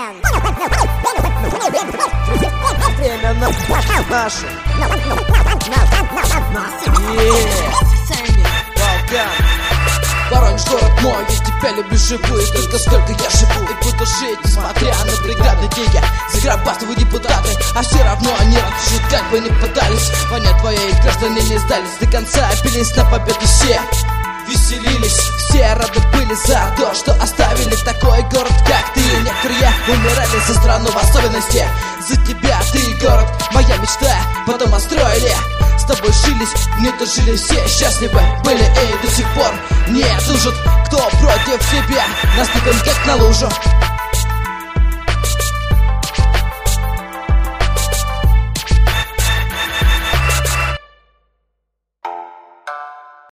Время наше. Воронеж город мой, я тебя люблю живую. Только сколько я живу и буду жить, несмотря на преграды, где я заграбатываю депутаты, а все равно они радуют, как бы ни пытались. Война твоей, граждане не сдались до конца, бились на победу все. Веселились, все рады были за то, что оставили такой город, как ты. Некоторые умирали за страну в особенности. За тебя ты город, моя мечта, потом отстроили. С тобой жились, не дожили, все счастливы были и до сих пор не тужат. Кто против тебя, наступим как на лужу.